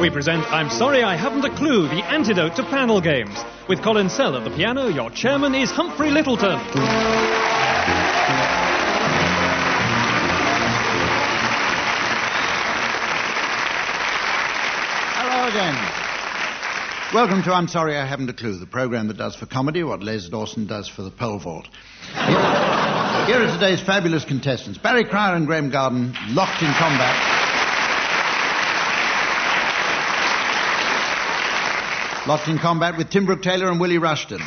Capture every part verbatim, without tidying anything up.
we present I'm Sorry I Haven't a Clue, the antidote to panel games. With Colin Sell at the piano, your chairman is Humphrey Littleton. Hello again. Welcome to I'm Sorry I Haven't a Clue, the programme that does for comedy what Les Dawson does for the pole vault. Here, here are today's fabulous contestants. Barry Cryer and Graham Garden, locked in combat. Locked in combat with Tim Brooke Taylor and Willie Rushton.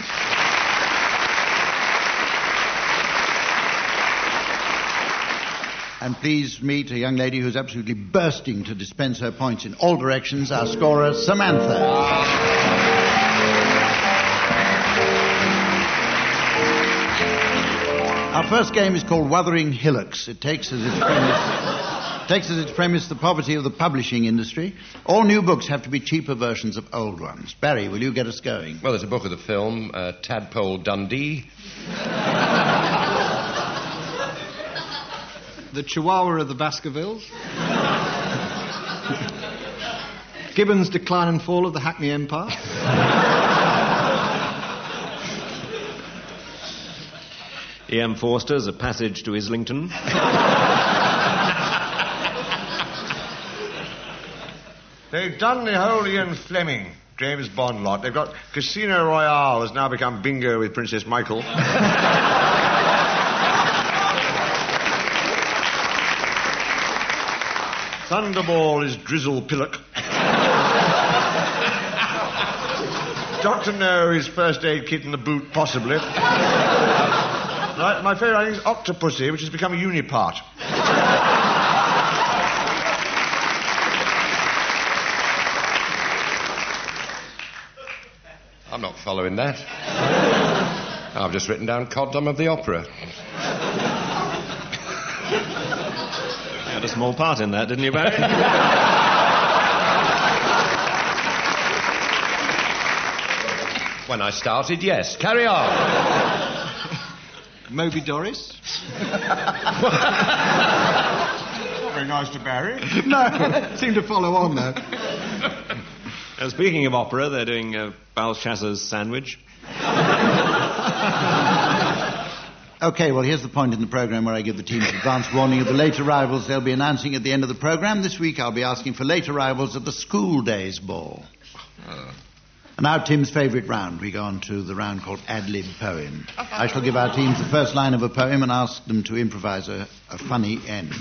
And please meet a young lady who's absolutely bursting to dispense her points in all directions, our scorer, Samantha. Our first game is called Wuthering Hillocks. It takes as its premise, takes as its premise the poverty of the publishing industry. All new books have to be cheaper versions of old ones. Barry, will you get us going? Well, there's a book of the film, uh, Tadpole Dundee. The Chihuahua of the Baskervilles. Gibbon's Decline and Fall of the Hackney Empire. E M Forster's A Passage to Islington. They've done the whole Ian Fleming, James Bond lot. They've got Casino Royale has now become bingo with Princess Michael. Thunderball is Drizzle Pillock. Doctor No is First Aid Kit in the Boot, possibly. Right, my favourite, I think, is Octopussy, which has become a Unipart. I'm not following that. I've just written down Coddom of the Opera. You had a small part in that, didn't you, Barry? When I started, yes. Carry on. Moby Doris. Not very nice to Barry. No, seem to follow on there. Uh, speaking of opera, they're doing uh, Belshazzar's Sandwich. OK, well, here's the point in the programme where I give the teams advance warning of the late arrivals they'll be announcing at the end of the programme. This week I'll be asking for late arrivals at the school days ball. Uh. And now Tim's favourite round. We go on to the round called Ad-Lib Poem. I shall give our teams the first line of a poem and ask them to improvise a, a funny end.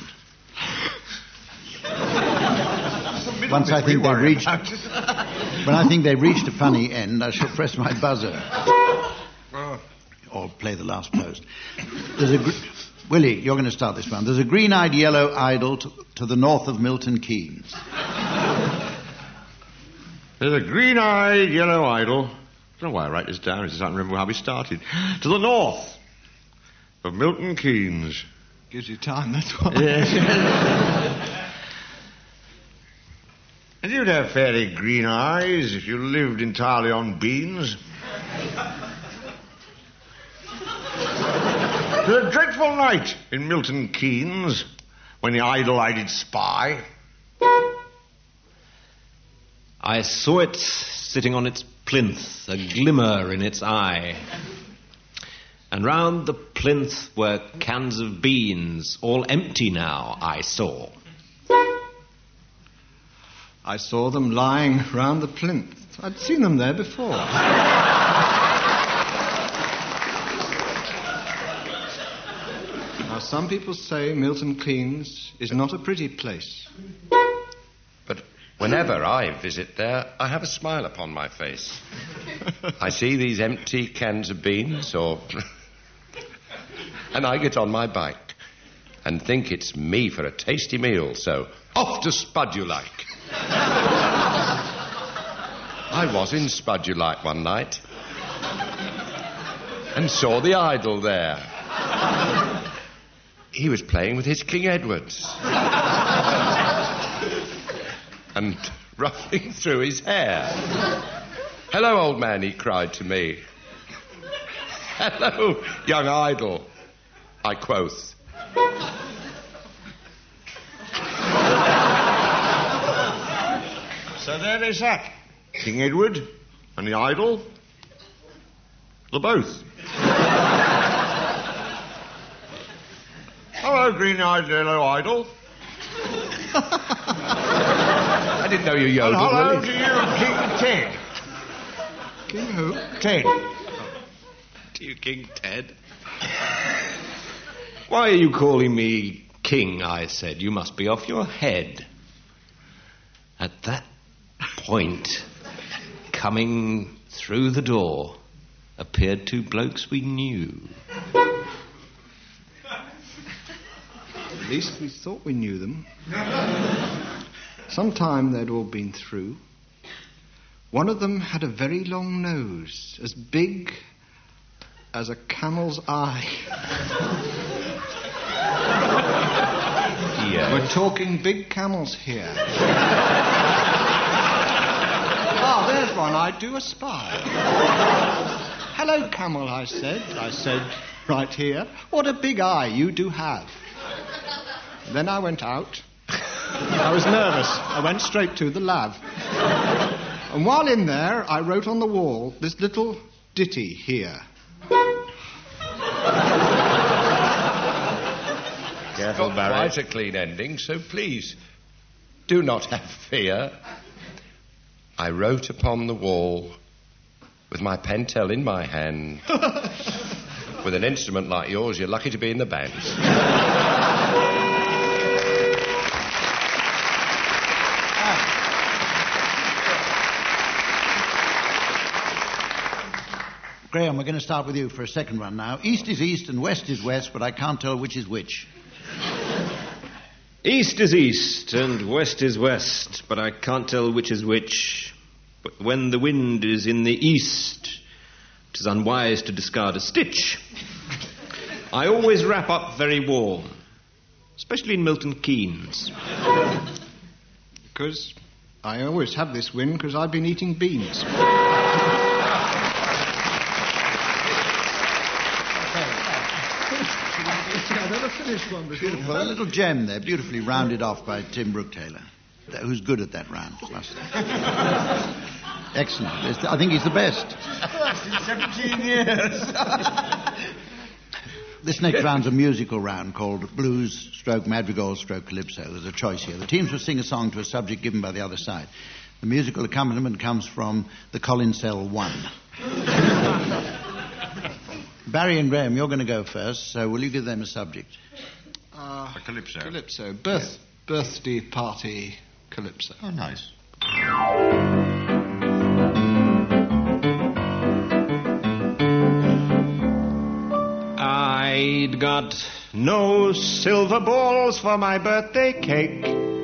Once I think they've reached... When I think they've reached a funny end, I shall press my buzzer. Or play the last post. There's a... Gr- Willie, you're going to start this one. There's a green-eyed yellow idol to, to the north of Milton Keynes. There's a green-eyed yellow idol. I don't know why I write this down. I just can't remember how we started. To the north of Milton Keynes. Gives you time, that's why. Yes. And you'd have fairly green eyes if you lived entirely on beans. There's a dreadful night in Milton Keynes when the idol I did spy. I saw it sitting on its plinth, a glimmer in its eye. And round the plinth were cans of beans, all empty now, I saw. I saw them lying round the plinth. I'd seen them there before. Now, some people say Milton Keynes is not a pretty place. But whenever I visit there, I have a smile upon my face. I see these empty cans of beans, or... and I get on my bike and think it's me for a tasty meal, so off to Spudulike. I was in Spudulike one night and saw the idol there. He was playing with his King Edwards and ruffling through his hair. "Hello, old man," he cried to me. "Hello, young idol," I quoth. So there they sat. King Edward and the idol. The both. Hello, green-eyed yellow idol. I didn't know you And yodeled, hello Willie. to you, King Ted. King who? Ted. To you, King Ted. Why are you calling me king? I said. You must be off your head. At that point, coming through the door, appeared two blokes we knew. At least we thought we knew them. Sometime they'd all been through. One of them had a very long nose, as big as a camel's eye. Yeah. We're talking big camels here. Ah, there's one. I do espy. Hello, camel, I said. I said, right here. What a big eye you do have. Then I went out. I was nervous. I went straight to the lav. And while in there, I wrote on the wall this little ditty here. Careful, Barry. Quite a clean ending, so please, do not have fear. I wrote upon the wall, with my pentel in my hand. With an instrument like yours, you're lucky to be in the band. Graham, we're going to start with you for a second one now. East is east and west is west, but I can't tell which is which. East is east and west is west, but I can't tell which is which. But when the wind is in the east, it is unwise to discard a stitch. I always wrap up very warm, especially in Milton Keynes. Because I always have this wind because I've been eating beans. I never finished one before. Beautiful. A little gem there, beautifully rounded off by Tim Brook-Taylor, who's good at that round, must say. Excellent. I think he's the best. seventeen years. This next round's a musical round called Blues, Stroke, Madrigal, Stroke, Calypso. There's a choice here. The teams will sing a song to a subject given by the other side. The musical accompaniment comes from the Colin Cell one. Barry and Graham, you're going to go first, so will you give them a subject? Uh, A calypso. Calypso. Birth, Birthday party calypso. Oh, nice. I'd got no silver balls for my birthday cake.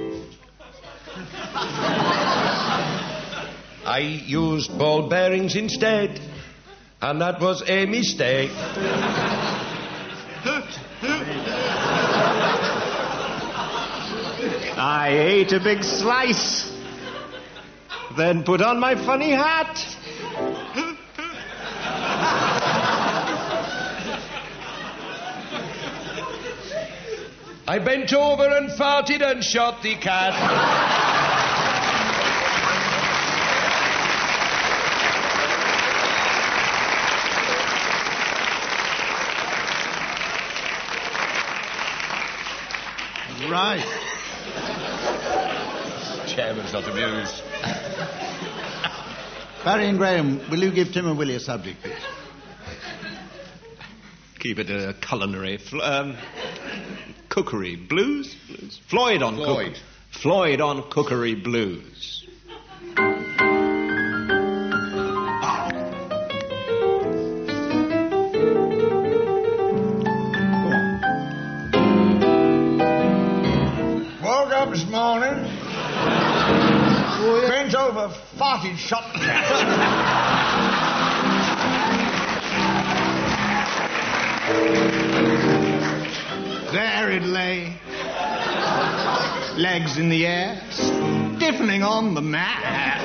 I used ball bearings instead, and that was a mistake. I ate a big slice, then put on my funny hat. I bent over and farted and shot the cat. Right. Chairman's not amused. Barry and Graham, will you give Tim and Willie a subject, please? Keep it a culinary. Fl- um, cookery. Blues? Blues. Floyd on Floyd. Cook- Floyd on Cookery Blues. Woke up this morning, bent over, farted, shot the cat. There it lay, legs in the air, stiffening on the mat.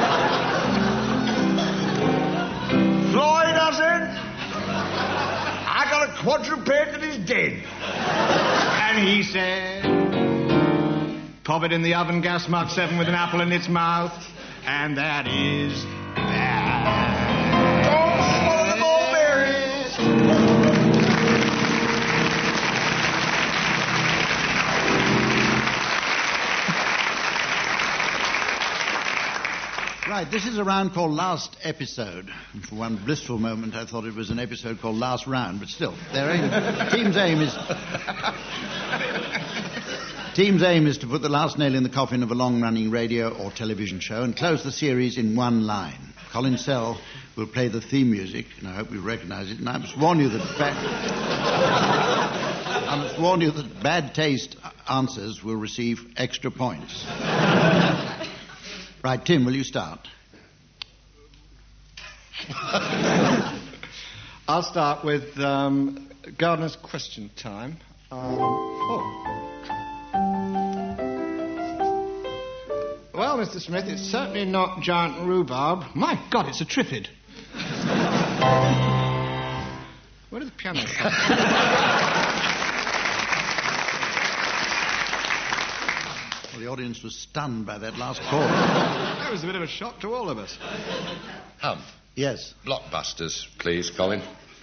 Floyd, I said, I got a quadruped that is dead. And he said, pop it in the oven, gas mark seven with an apple in its mouth. And that is bad. Oh, the mulberries! Right, this is a round called Last Episode. And for one blissful moment, I thought it was an episode called Last Round, but still, their aim, team's aim is... Team's aim is to put the last nail in the coffin of a long-running radio or television show and close the series in one line. Colin Sell will play the theme music, and I hope you recognise it, and I must warn you that... Ba- I must warn you that bad taste answers will receive extra points. Right, Tim, will you start? I'll start with um, Gardener's question time. Um, oh. Well, Mister Smith, it's certainly not giant rhubarb. My God, it's a triffid. Where did the piano come? Well, the audience was stunned by that last call. That was a bit of a shock to all of us. Humph. Yes. Blockbusters, please, Colin.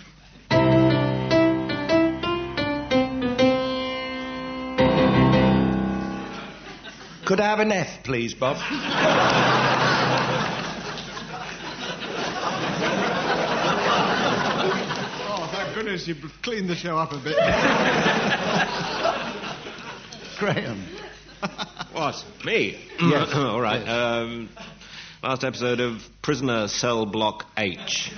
Could I have an F, please, Bob? Oh, thank goodness you cleaned the show up a bit. Graham. What? Me? Yes. All right. Um, last episode of Prisoner Cell Block H.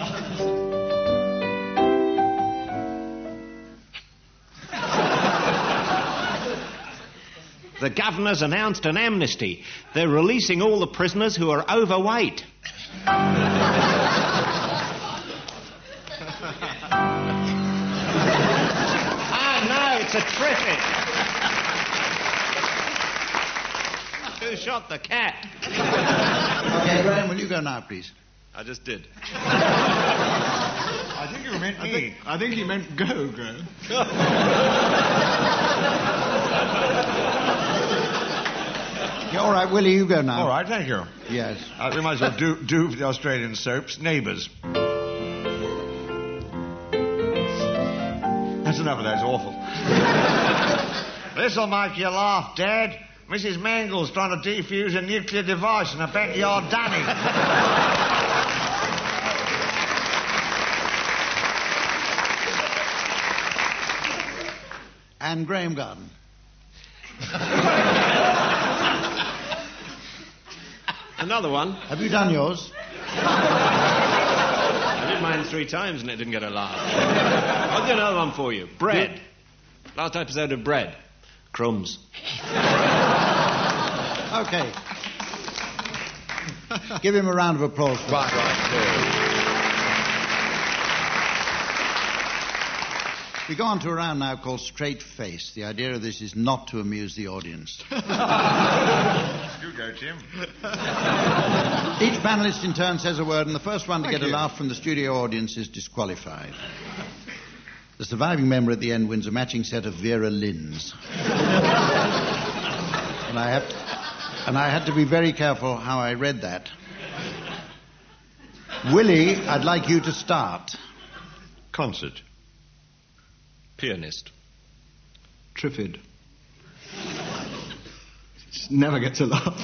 The governor's announced an amnesty. They're releasing all the prisoners who are overweight. Ah, no, it's a triffid. Who shot the cat? Okay, Graham, will you go now, please? I just did. I think you meant I me. think, I think he meant go, Graham. Yeah, all right, Willie, you go now. All right, thank you. Yes. Uh, we might as well do, do for the Australian soaps. Neighbours. That's enough of that. It's awful. This'll make you laugh, Dad. Missus Mangle's trying to defuse a nuclear device in a backyard dunny. And Graham Garden. Another one. Have you done yours? I did mine three times and it didn't get a laugh. I'll do another one for you. Bread. Last episode of Bread. Crumbs. Okay. Give him a round of applause for Right, that. right, We go on to a round now called Straight Face. The idea of this is not to amuse the audience. You go, Tim. Each panellist in turn says a word, and the first one to Thank get you. a laugh from the studio audience is disqualified. The surviving member at the end wins a matching set of Vera Lynn's. and I have to, and I had to be very careful how I read that. Willie, I'd like you to start. Concert. Pianist. Triffid. Just never gets a laugh.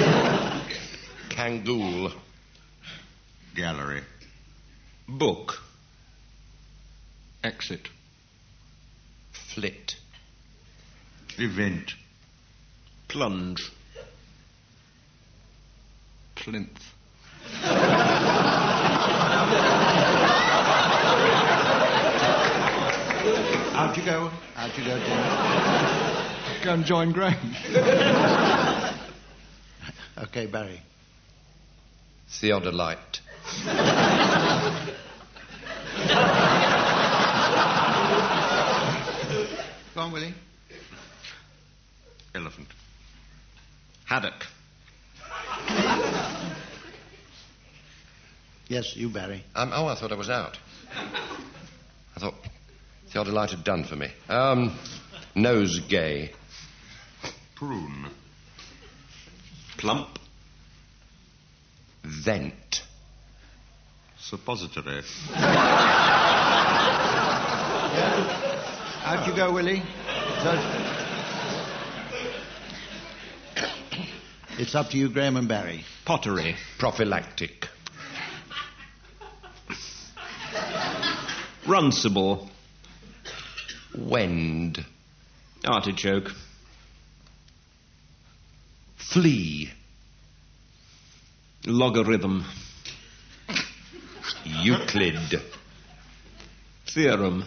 Kangool. Gallery. Book. Exit. Flit. Event. Plunge. Plinth. How'd you go? How'd you go, Tim? Go and join Graham. Okay, Barry. Theodolite. Go on, Willie. Elephant. Haddock. Yes, you, Barry. Um, oh, I thought I was out. I thought Theodolite had done for me. Um, nosegay. Prune. Plump. Vent. Suppository. Out you go, Willie. So, it's up to you, Graham and Barry. Pottery. Prophylactic. Runcible. Wend. Artichoke. Flea. Logarithm. Euclid. Theorem.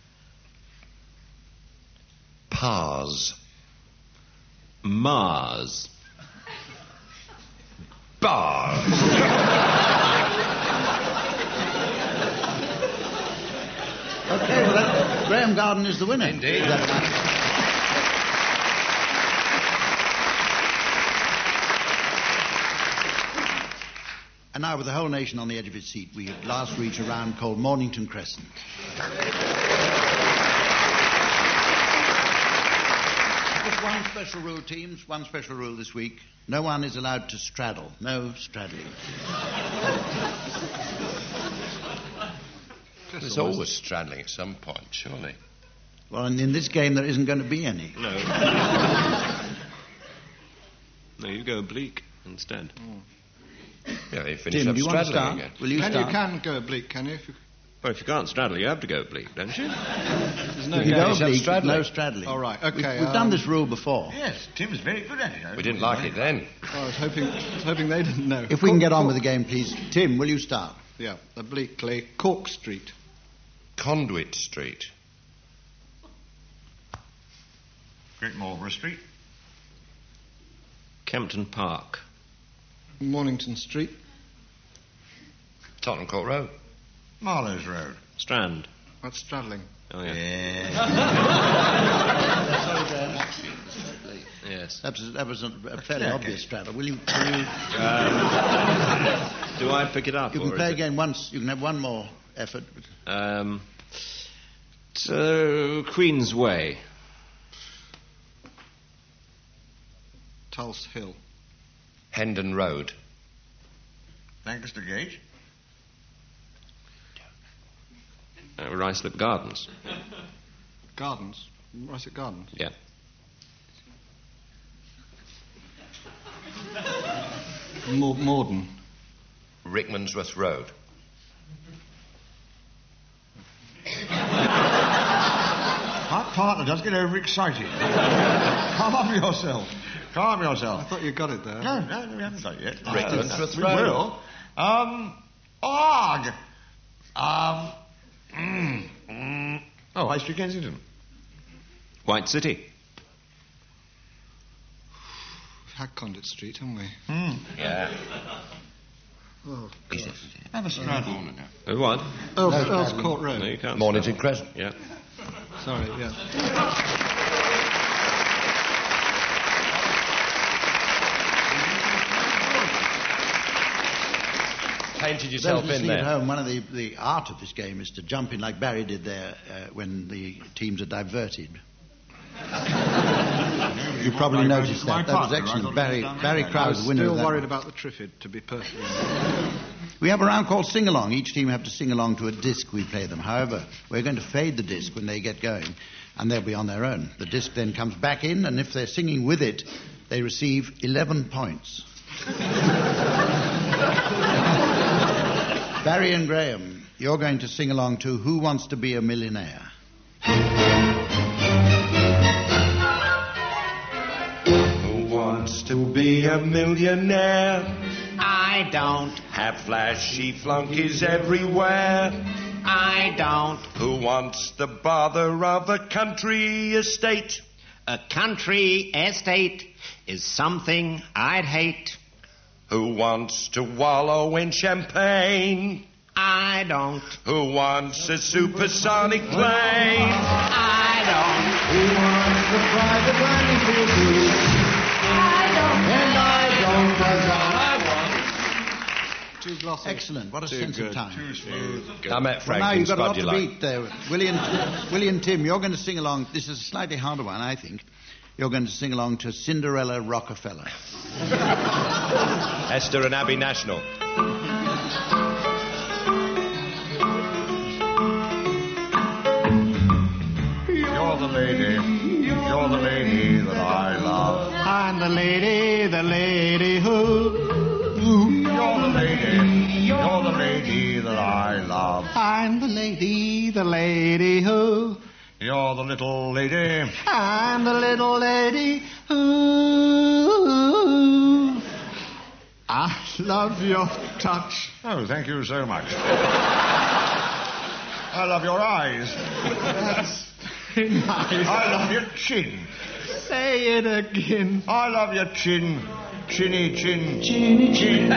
Pars. Mars. Bars. Okay, well, that, Graham Garden is the winner. Indeed. Is that right? And now, with the whole nation on the edge of its seat, we at last reach a round called Mornington Crescent. Just one special rule, teams, one special rule this week. No one is allowed to straddle. No straddling. There's always straddling at some point, surely. Well, and in this game, there isn't going to be any. No. No, you go oblique instead. Yeah, you finish Tim, up do you want to straddling start? again. Will you Can start? you can go oblique, can you? If you... Well, if you can't straddle, you have to go oblique, don't you? There's no If you game. go Finish up oblique, straddling. no straddling. All right, okay, We've, we've um, done this rule before. Yes, Tim's very good at it. We didn't like it then. I was hoping, I was hoping they didn't know. If we can Cork- get on Cork- with the game, please. Tim, will you start? Yeah, obliquely. Cork Street. Conduit Street. Great Marlborough Street. Kempton Park. Mornington Street. Tottenham Court Road. Marlowe's Road. Strand. That's straddling. Oh, yeah. Yes. That was, that was a, a fairly Yeah, obvious okay. straddle. Will you? Will you Do I pick it up? you or can is play it- again once. You can have one more effort. Um, so, Queen's Way. Tulse Hill. Hendon Road. Lancaster Gate. Uh, Ruislip Gardens. Gardens. Russet Gardens. Yeah. Mor- Morden. Rickmansworth Road. Our partner does get overexcited. Calm yourself. Calm yourself. I thought you got it there. No, no, no, we haven't got it yet. Rickmansworth We Road. will. Um, Arg. Um, mm, mm. Oh, High Street, Kensington. White City. We've had Conduit Street, haven't we? Hmm. Yeah. Oh, Is it? Have a straddle. Uh, what? Earls, No, Earls straddling. Court Road. No, you can't. Mornington Crescent. Yeah. Sorry, yeah. Painted Those yourself in listening at there. home, one of the, the art of this game is to jump in like Barry did there uh, when the teams are diverted. You probably noticed that. That was excellent. Barry, Barry I Crowd, was the winner still of that. worried about the Triffid, to be perfectly honest. We have a round called Sing Along. Each team have to sing along to a disc we play them. However, we're going to fade the disc when they get going, and they'll be on their own. The disc then comes back in, and if they're singing with it, they receive eleven points. Barry and Graham, you're going to sing along to Who Wants to Be a Millionaire? Who wants to be a millionaire? I don't, Have flashy flunkies everywhere. I don't. Who wants the bother of a country estate? A country estate is something I'd hate. Who wants to wallow in champagne? I don't, Who wants a supersonic plane? I don't, Who wants the private landing field too? And I don't, 'cause all I want. Too glossy. Excellent. What a Too sense of good. time. I met Well, now Franklin you've got a lot to Spodular. beat there. Willie and, Willie and Tim, you're going to sing along. This is a slightly harder one, I think. You're going to sing along to Cinderella Rockefeller. Esther and Abbey National. You're the lady, you're the lady that I love. I'm the lady, the lady who... You're the lady, you're the lady that I love. I'm the lady, the lady who... You're the little lady. I'm the little lady who... I love your touch. Oh, thank you so much. I love your eyes. That's very nice. I love your chin. Say it again. I love your chin. Chinny chin. Chinny chin.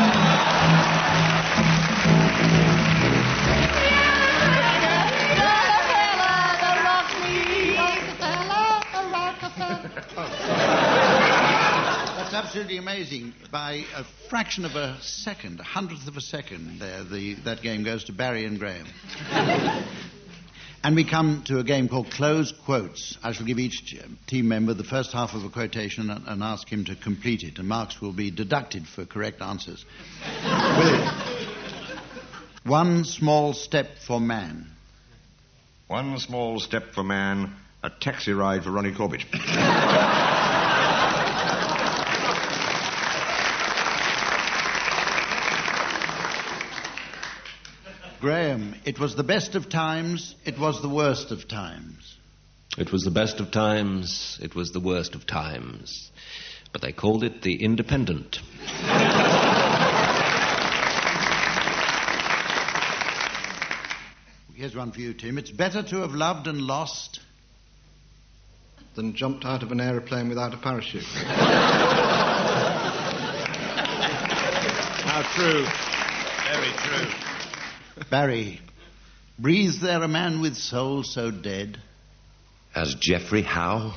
That's absolutely amazing. By a fraction of a second, a hundredth of a second, there, the, that game goes to Barry and Graham. And we come to a game called Close Quotes. I shall give each team member the first half of a quotation and, and ask him to complete it, and marks will be deducted for correct answers. Willie, one small step for man. One small step for man, a taxi ride for Ronnie Corbett. Graham, it was the best of times, it was the worst of times. It was the best of times, it was the worst of times. But they called it the Independent. Here's one for you, Tim. It's better to have loved and lost than jumped out of an aeroplane without a parachute. How true. Very true. Barry, breathes there a man with soul so dead? As Geoffrey Howe?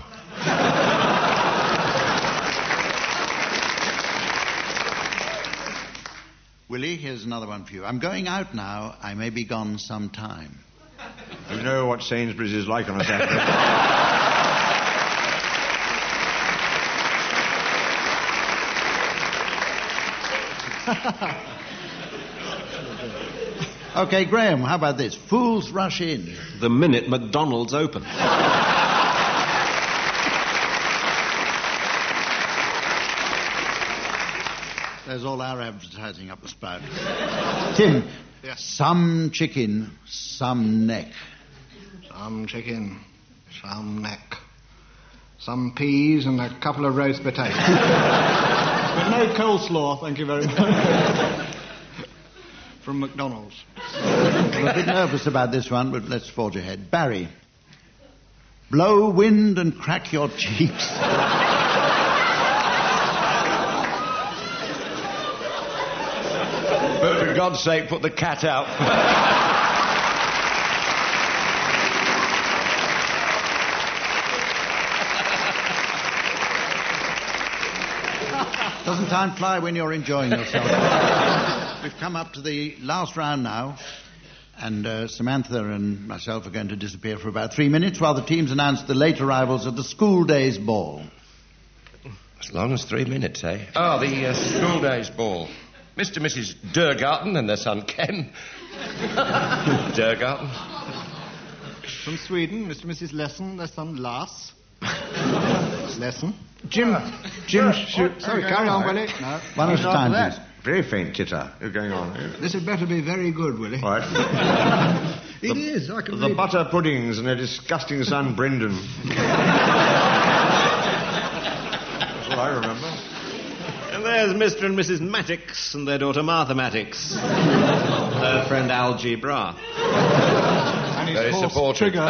Willie, here's another one for you. I'm going out now. I may be gone some time. You know what Sainsbury's is like on a Saturday. Okay, Graham, how about this? Fools rush in. The minute McDonald's open. There's all our advertising up the spout. Tim, Yes. Some chicken, some neck. Some chicken, some neck. Some peas and a couple of roast potatoes. But no coleslaw, thank you very much. From McDonald's. I'm a bit nervous about this one, but let's forge ahead. Barry, blow wind and crack your cheeks. But for God's sake, put the cat out. Doesn't time fly when you're enjoying yourself? We've come up to the last round now, and uh, Samantha and myself are going to disappear for about three minutes while the teams announce the late arrivals at the school days ball. As long as three minutes, eh? Oh, the uh, school days ball. Mister and Missus Durgarten and their son Ken. Durgarten. From Sweden, Mister and Missus Lesson, their son Lars. Lesson. Jim. Jim. Shoot. Sorry, carry on, Willie. No. One at a time, please. Very faint titter. What's going on? This had better be very good, Willie. Right. It is. I can The read. butter puddings and their disgusting son Brendan. That's what I remember. And there's Mister and Missus Mattix and their daughter Martha Mattix. Her friend Algebra. And his Very horse supportive. Trigger.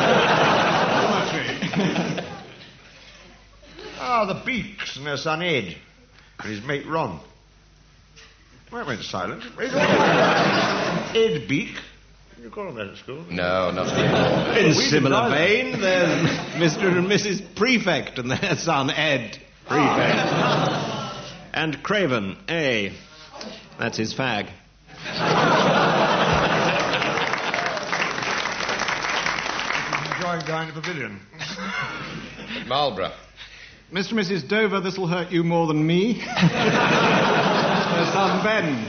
Ah, the Beaks and their son Ed. And his mate Ron. Well, I went silent. Where's Ed Beak. Did you call him that at school? No, not anymore. In We similar didn't vein, there's Mister and Missus Prefect and their son Ed. Prefect. And Craven, A. That's his fag. Enjoy going behind the pavilion? Marlborough. Mister and Missus Dover, this'll hurt you more than me. Their son Ben.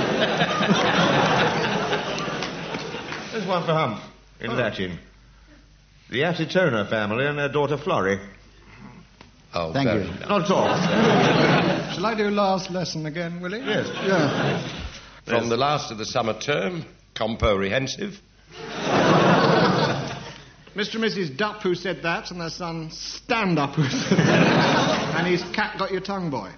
There's one for Hump, in Latin. The Atitona family and their daughter Florrie. Oh, Thank very you. nice. Not at all. Shall I do last lesson again, Willie? Yes. Yeah. From the last of the summer term, comprehensive. Mister and Missus Dupp, who said that, and their son Stand Up, who said that. And his cat got your tongue, boy.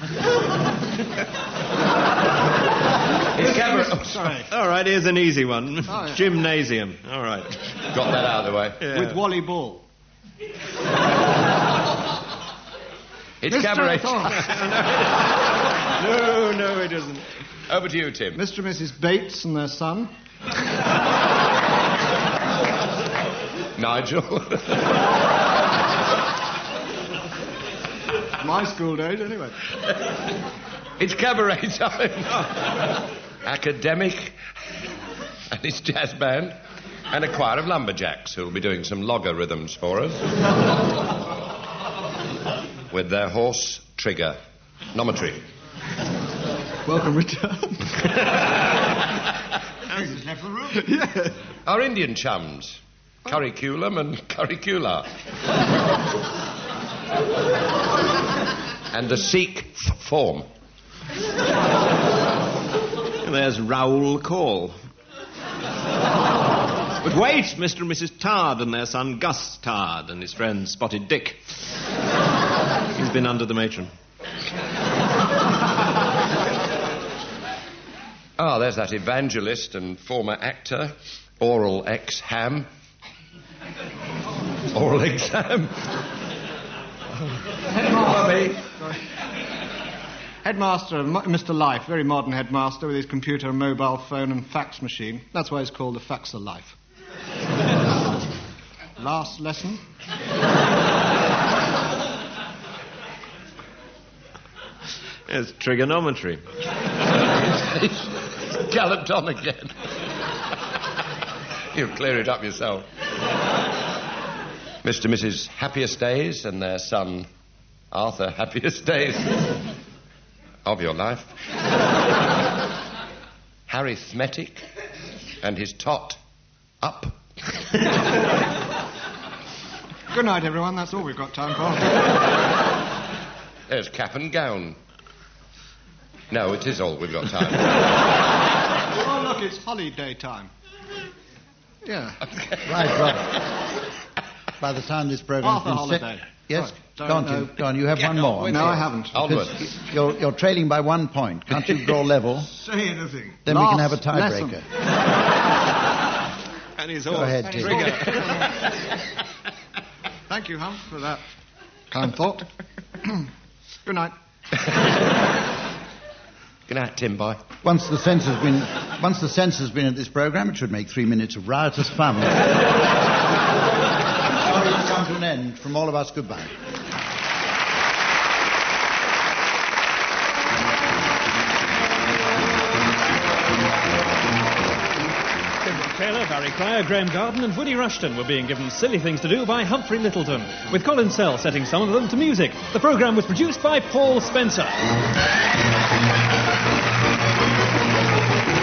It's cabaret. Oh, Sorry. All right, here's an easy one. Oh, yeah. Gymnasium. All right. Got that out of the way. Yeah. With Wally Ball. It's Mister cabaret. No, no, it isn't. Over to you, Tim. Mister and Missus Bates and their son. Nigel. My school days, anyway. It's cabaret time. Academic and his jazz band and a choir of lumberjacks who'll be doing some logger rhythms for us with their horse trigger nometry. Welcome return. He's left the room. Yeah. Our Indian chums, curriculum and curricula. And the Sikh f- form. There's Raoul Call. But wait, Mister and Missus Tard and their son Gus Tard and his friend Spotted Dick. He's been under the matron. Ah, there's that evangelist and former actor, Oral X Ham. Oral exam. Headmaster. Headmaster, M- Mister Life, very modern headmaster with his computer, mobile phone and fax machine. That's why it's called the Faxer Life. Last lesson. There's trigonometry. Galloped on again. You'll clear it up yourself. Mister and Missus Happiest Days and their son, Arthur Happiest Days of your life. Arithmetic and his tot up. Good night, everyone. That's all we've got time for. There's cap and gown. No, it is all we've got time. Oh, look, it's holiday time. Yeah. Right, well, by the time this program's Half a been set... holiday. Yes? Sorry, Go on, no. Tim. Go on, you have Get one on more. with No, it. I haven't. Onward. Because You're, you're trailing by one point. Can't you draw level? Say anything. Then we can Last have a tiebreaker. And his Go horse. ahead, Tim. Thank you, Hump, for that kind thought. Good night. Good night, Tim boy. Once the sense has been, once the sense has been at this program, it should make three minutes of riotous fun. Sorry to come to an end. From all of us, goodbye. Taylor, Barry Cryer, Graham Garden and Woody Rushton were being given silly things to do by Humphrey Littleton, with Colin Sell setting some of them to music. The programme was produced by Paul Spencer.